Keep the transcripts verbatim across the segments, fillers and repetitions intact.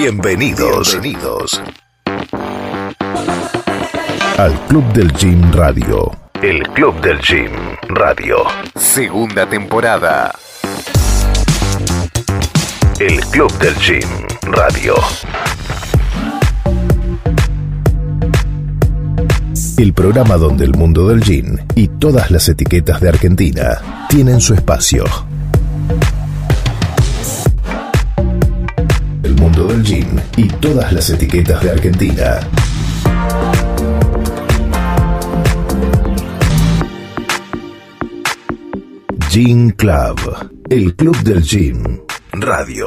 Bienvenidos. Bienvenidos al Club del Gym Radio. El Club del Gym Radio. Segunda temporada. El Club del Gym Radio. El programa donde el mundo del gym y todas las etiquetas de Argentina tienen su espacio. El mundo del gym y todas las etiquetas de Argentina. Gym Club, el Club del Gym Radio.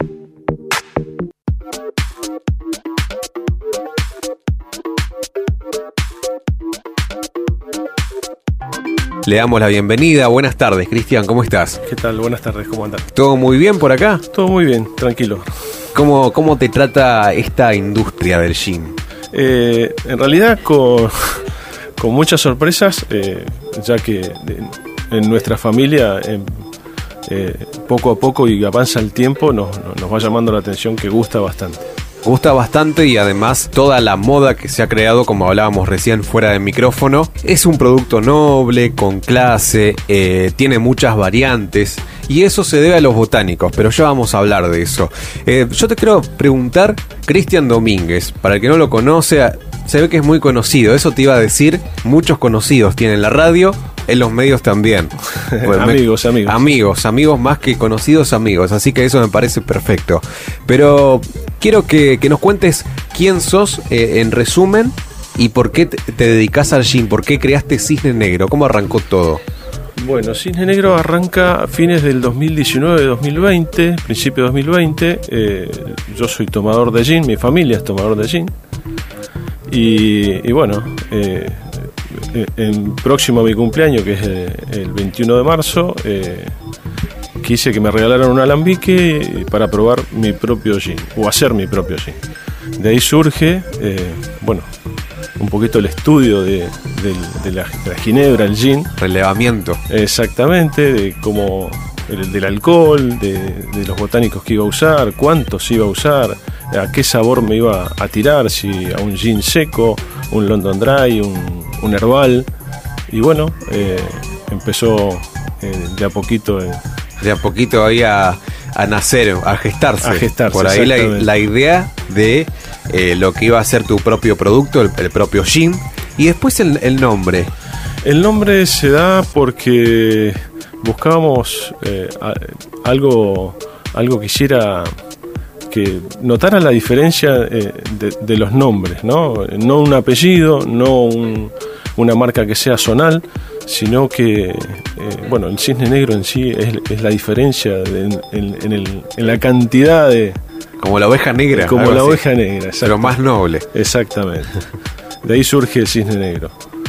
Le damos la bienvenida. Buenas tardes, Cristian, ¿cómo estás? ¿Qué tal? Buenas tardes, ¿cómo andas? ¿Todo muy bien por acá? Todo muy bien, tranquilo. ¿Cómo, cómo te trata esta industria del gym? Eh, en realidad con, con muchas sorpresas, eh, ya que en, en nuestra familia eh, eh, poco a poco y avanza el tiempo nos, nos va llamando la atención que gusta bastante. Gusta bastante y además toda la moda que se ha creado, como hablábamos recién fuera de micrófono, es un producto noble, con clase, eh, tiene muchas variantes y eso se debe a los botánicos, pero ya vamos a hablar de eso. Eh, yo te quiero preguntar, Cristian Domínguez, para el que no lo conoce, se ve que es muy conocido, eso te iba a decir, muchos conocidos tienen la radio, en los medios también. Pues amigos, me, amigos. Amigos, amigos más que conocidos amigos, así que eso me parece perfecto. Pero quiero que, que nos cuentes quién sos eh, en resumen y por qué te, te dedicas al gym, por qué creaste Cisne Negro, cómo arrancó todo. Bueno, Cisne Negro arranca a fines del dos mil diecinueve dos mil veinte, principio de dos mil veinte. Eh, yo soy tomador de gin, mi familia es tomador de gin. Y, y bueno, eh, en próximo a mi cumpleaños, que es el, el veintiuno de marzo, eh, quise que me regalaran un alambique para probar mi propio gin, o hacer mi propio gin. De ahí surge, eh, bueno, un poquito el estudio de, de, de, la, de la ginebra, el gin. Relevamiento. Exactamente, de cómo, el, del alcohol, de, de los botánicos que iba a usar, cuántos iba a usar, a qué sabor me iba a tirar, si a un gin seco, un London Dry, un, un herbal. Y bueno, eh, empezó eh, de a poquito... Eh, de a poquito ahí a, a nacer, a gestarse. A gestarse, por ahí la, la idea de eh, lo que iba a ser tu propio producto, el, el propio gin. Y después el, el nombre. El nombre se da porque buscábamos eh, a, algo, algo que hiciera que notara la diferencia eh, de, de los nombres, ¿no? No un apellido, no un, una marca que sea zonal, sino que, eh, bueno, el Cisne Negro en sí es, es la diferencia de, en, en, en, el, en la cantidad de... Como la oveja negra. Como la así. Oveja negra, pero más noble. Exactamente. De ahí surge el Cisne Negro.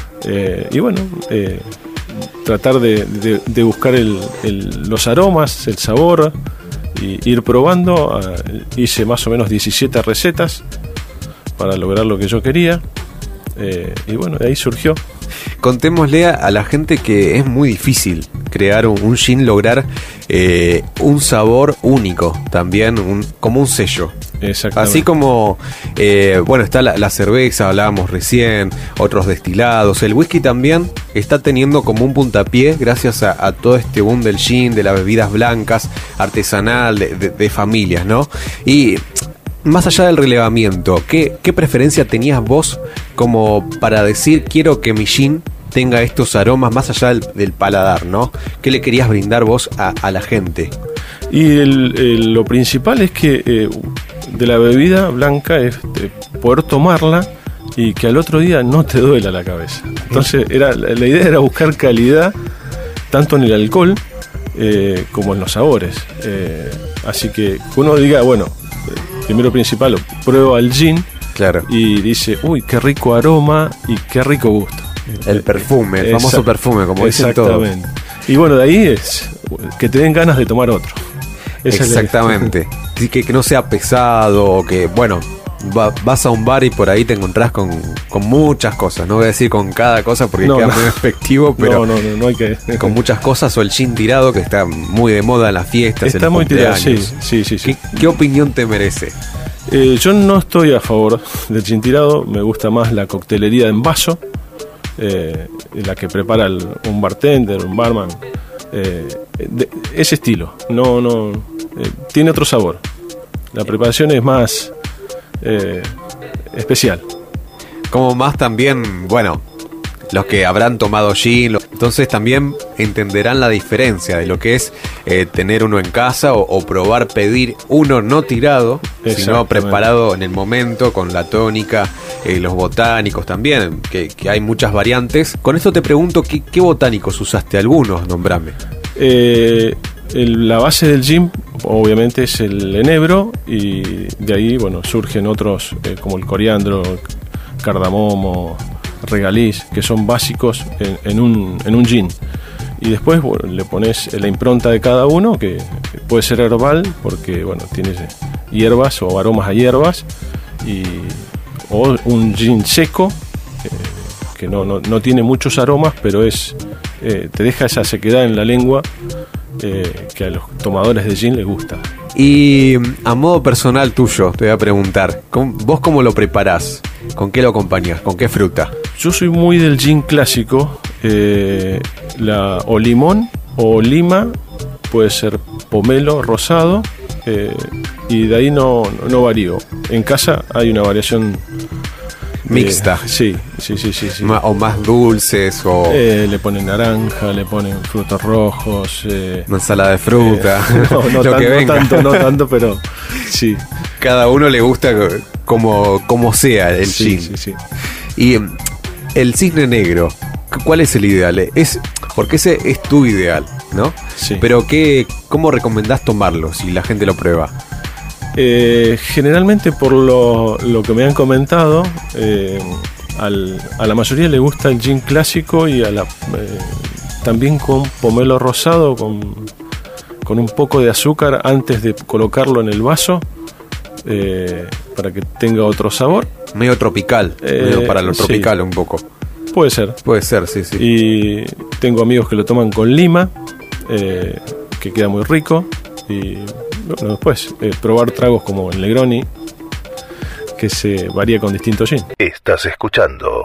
Eh, y bueno, eh, tratar de, de, de buscar el, el, los aromas, el sabor, y ir probando. Uh, hice más o menos diecisiete recetas para lograr lo que yo quería. Eh, y bueno, de ahí surgió. Contémosle a, a la gente que es muy difícil crear un, un gin, lograr eh, un sabor único, también un, como un sello. Exactamente. Así como, eh, bueno, está la, la cerveza, hablábamos recién, otros destilados, el whisky también está teniendo como un puntapié gracias a, a todo este boom del gin, de las bebidas blancas, artesanal, de, de, de familias, ¿no? Y más allá del relevamiento, ¿qué, qué preferencia tenías vos como para decir quiero que mi gin tenga estos aromas más allá del, del paladar, ¿no? ¿Qué le querías brindar vos a, a la gente? Y el, el, lo principal es que eh, de la bebida blanca es de poder tomarla y que al otro día no te duela la cabeza. Entonces era, la idea era buscar calidad tanto en el alcohol eh, como en los sabores. Eh, así que uno diga, bueno, primero principal, prueba el gin, claro, y dice, uy, qué rico aroma y qué rico gusto. El perfume, el famoso Exact- perfume, como dicen todos. Exactamente. Y bueno, de ahí es que te den ganas de tomar otro. Esa Exactamente. Es la... que, que no sea pesado, o que, bueno, va, vas a un bar y por ahí te encontrás con, con muchas cosas. No voy a decir con cada cosa porque no, queda no. muy efectivo, pero no, no, no, no hay que... con muchas cosas, o el gin tirado, que está muy de moda en las fiestas. Está en muy tirado, sí, sí, sí, sí, sí. ¿Qué, ¿Qué opinión te merece? Eh, yo no estoy a favor del gin tirado, me gusta más la coctelería en vaso, eh, la que prepara el, un bartender, un barman, eh, de, ese estilo, no, no, eh, tiene otro sabor, la preparación es más eh, especial. Como más también, bueno, los que habrán tomado gin, entonces también entenderán la diferencia de lo que es eh, tener uno en casa o, o probar pedir uno no tirado, sino preparado en el momento con la tónica, eh, los botánicos también, que, que hay muchas variantes. Con esto te pregunto, ¿qué, qué botánicos usaste? Algunos, nombrame. Eh, el, la base del gin, obviamente, es el enebro y de ahí, bueno, surgen otros eh, como el coriandro, cardamomo, regaliz, que son básicos en, en, un, en un gin. Y después, bueno, le pones la impronta de cada uno, que, que puede ser herbal, porque bueno, tiene hierbas o aromas a hierbas, y, o un gin seco, eh, que no, no, no tiene muchos aromas, pero es eh, te deja esa sequedad en la lengua eh, que a los tomadores de gin les gusta. Y a modo personal tuyo, te voy a preguntar, ¿vos cómo lo preparás? ¿Con qué lo acompañás? ¿Con qué fruta? Yo soy muy del gin clásico, eh, la, o limón o lima, puede ser pomelo rosado, eh, y de ahí no, no varío. En casa hay una variación mixta. Eh, sí, sí, sí, sí, sí. O más dulces o... Eh, le ponen naranja, le ponen frutos rojos. Eh, una ensalada de fruta. Eh, no, no, lo tan, que no venga. tanto, no tanto, pero sí. Cada uno le gusta como, como sea el sí, gin. sí, sí. Y el cisne negro, ¿cuál es el ideal? Es, porque ese es tu ideal, ¿no? Sí. Pero ¿qué, ¿cómo recomendás tomarlo si la gente lo prueba? Eh, generalmente por lo, lo que me han comentado, eh, al, a la mayoría le gusta el gin clásico y a la, eh, también con pomelo rosado, con, con un poco de azúcar antes de colocarlo en el vaso, eh, para que tenga otro sabor. Medio tropical, Eh, medio para lo tropical sí. un poco. Puede ser. Puede ser, sí, sí. Y tengo amigos que lo toman con lima, eh, que queda muy rico. Y bueno, después eh, probar tragos como el Negroni, que se varía con distintos gin. Estás escuchando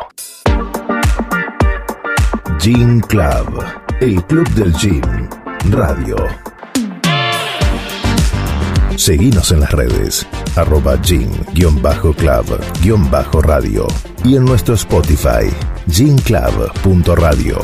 Gin Club, el club del gin radio. Seguinos en las redes, arroba gin-club-radio y en nuestro Spotify, gin club punto radio.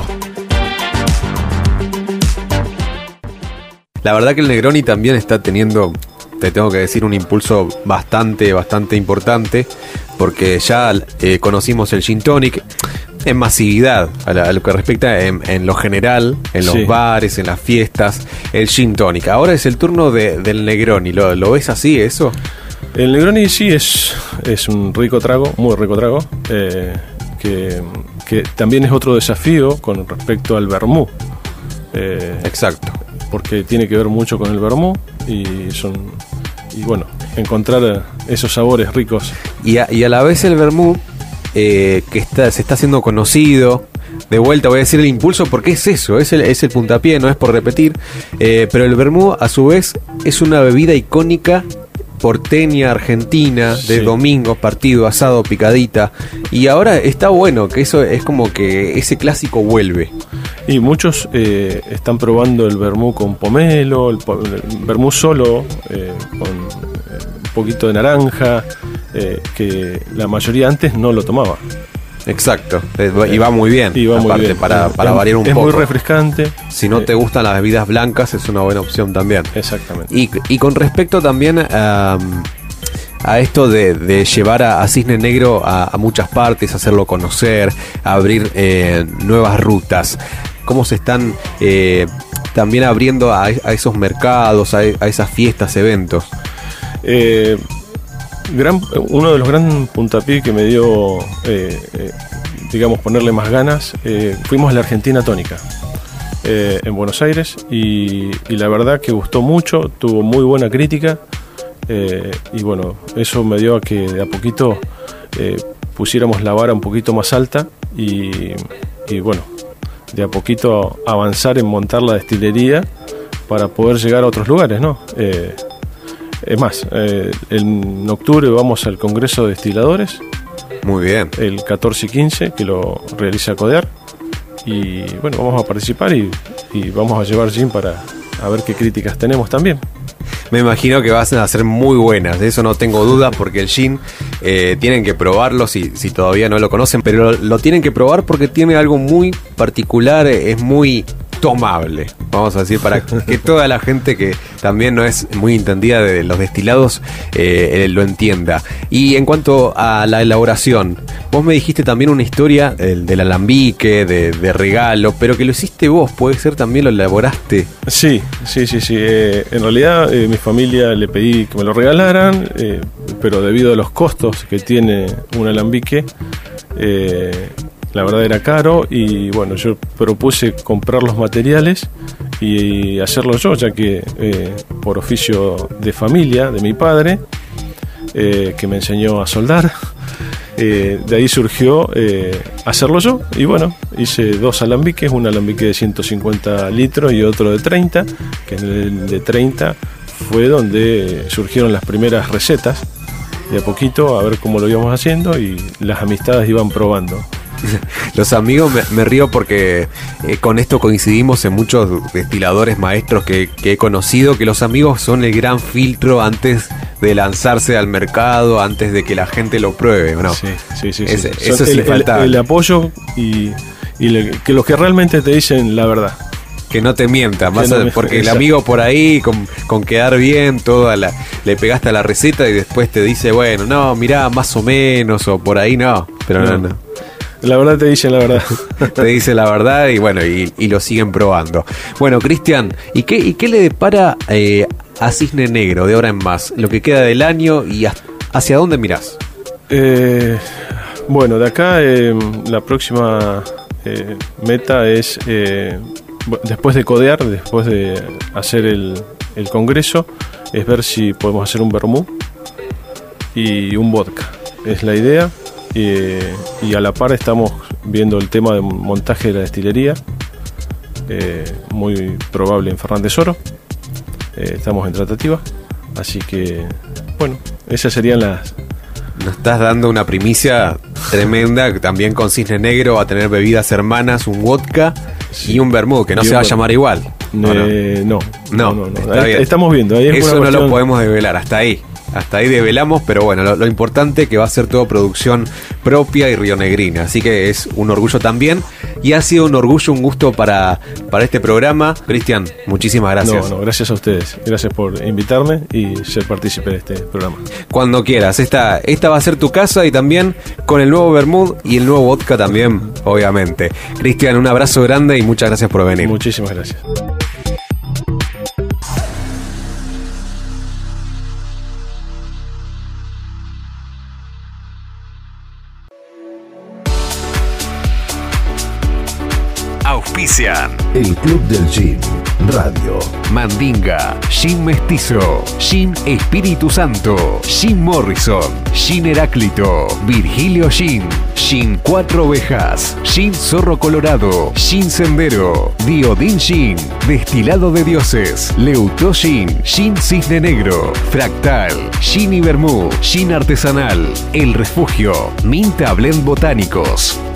La verdad que el Negroni también está teniendo, te tengo que decir, un impulso bastante, bastante importante, porque ya eh, conocimos el Gin Tonic en masividad, a, la, a lo que respecta en, en lo general, en los sí. bares, en las fiestas, el Gin Tonic. Ahora es el turno de, del Negroni. ¿Lo, ¿Lo ves así eso? El Negroni sí es, es un rico trago, muy rico trago, eh, que, que también es otro desafío con respecto al vermú. Eh, Exacto. Porque tiene que ver mucho con el vermú y son y bueno, encontrar esos sabores ricos. Y a, y a la vez el vermú, eh, que está, se está haciendo conocido, de vuelta voy a decir el impulso porque es eso, es el, es el puntapié, no es por repetir, eh, pero el vermú a su vez es una bebida icónica porteña, argentina, de sí. domingos, partido, asado, picadita, y ahora está bueno, que eso es como que ese clásico vuelve. Y muchos eh, están probando el vermú con pomelo, el, po- el vermú solo, eh, con eh, un poquito de naranja, eh, que la mayoría antes no lo tomaba. Exacto, eh, y va muy bien, Y va muy aparte bien. para, para es, variar un es poco. muy refrescante. Si no eh, te gustan las bebidas blancas es una buena opción también. Exactamente. Y, y con respecto también a, a esto de, de llevar a, a Cisne Negro a, a muchas partes, hacerlo conocer, abrir eh, nuevas rutas, ¿cómo se están eh, también abriendo a, a esos mercados, a, a esas fiestas, eventos? Eh, gran, uno de los grandes puntapiés que me dio, eh, eh, digamos, ponerle más ganas, eh, fuimos a la Argentina Tónica, eh, en Buenos Aires, y, y la verdad que gustó mucho, tuvo muy buena crítica, eh, y bueno, eso me dio a que de a poquito eh, pusiéramos la vara un poquito más alta y, y bueno, de a poquito avanzar en montar la destilería para poder llegar a otros lugares, ¿no? Eh, Es más, eh, en octubre vamos al Congreso de Destiladores. Muy bien. El catorce y quince, que lo realiza Codear. Y bueno, vamos a participar y, y vamos a llevar gin para a ver qué críticas tenemos también. Me imagino que van a ser muy buenas, de eso no tengo dudas, porque el gin eh, tienen que probarlo si, si todavía no lo conocen, pero lo, lo tienen que probar porque tiene algo muy particular, es muy tomable, vamos a decir, para que toda la gente que también no es muy entendida de los destilados eh, lo entienda. Y en cuanto a la elaboración, vos me dijiste también una historia el del alambique, de, de regalo, pero que lo hiciste vos, puede ser también lo elaboraste. Sí, sí, sí, sí. Eh, en realidad eh, mi familia le pedí que me lo regalaran, eh, pero debido a los costos que tiene un alambique, eh, la verdad era caro y bueno, yo propuse comprar los materiales y hacerlo yo, ya que eh, por oficio de familia de mi padre, eh, que me enseñó a soldar, eh, de ahí surgió eh, hacerlo yo. Y bueno, hice dos alambiques, un alambique de ciento cincuenta litros y otro de treinta, que en el de treinta fue donde surgieron las primeras recetas, de a poquito a ver cómo lo íbamos haciendo y las amistades iban probando. Los amigos, me, me río porque eh, con esto coincidimos en muchos destiladores maestros que, que he conocido, que los amigos son el gran filtro antes de lanzarse al mercado, antes de que la gente lo pruebe, ¿no? Sí, sí, sí. Es, sí. Eso es el, infaltable. El, el apoyo y, y le, que los que realmente te dicen la verdad. Que no te mientan, más no a, me, porque exacto. El amigo por ahí, con, con quedar bien, toda la, le pegaste a la receta y después te dice, bueno, no, mirá, más o menos, o por ahí no, pero no, no. no. La verdad te dicen la verdad. Te dice la verdad y bueno, y, y lo siguen probando. Bueno, Cristian, ¿y qué, y qué le depara eh, a Cisne Negro de ahora en más? Lo que queda del año y hacia dónde mirás. Eh, bueno, de acá eh, la próxima eh, meta es, eh, después de codear, después de hacer el, el congreso, es ver si podemos hacer un vermú y un vodka. Es la idea. Eh, y a la par estamos viendo el tema de montaje de la destilería, eh, muy probable en Fernández Oro. Eh, estamos en tratativa, así que bueno, esas serían las... Nos estás dando una primicia tremenda. También con Cisne Negro va a tener bebidas hermanas, un vodka sí. y un vermú, que no y se va a llamar igual. Eh, no, no, no, no, no. Ahí, estamos viendo. Ahí es Eso no cuestión... lo podemos develar, hasta ahí. Hasta ahí develamos, pero bueno, lo, lo importante es que va a ser todo producción propia y rionegrina, así que es un orgullo también, y ha sido un orgullo, un gusto para, para este programa. Cristian, muchísimas gracias. No, no, gracias a ustedes, gracias por invitarme y ser partícipe de este programa. Cuando quieras, esta, esta va a ser tu casa y también con el nuevo vermut y el nuevo vodka también, obviamente. Cristian, un abrazo grande y muchas gracias por venir. Muchísimas gracias. Auspician el Club del Gin Radio, Mandinga, Gin Mestizo, Gin Espíritu Santo, Gin Morrison, Gin Heráclito, Virgilio Gin, Gin Cuatro Ovejas, Gin Zorro Colorado, Gin Sendero, Diodín Gin, Destilado de Dioses, Leutó Gin, Gin Cisne Negro, Fractal, Gin y Vermú, Gin Artesanal, El Refugio, Minta Blend Botánicos.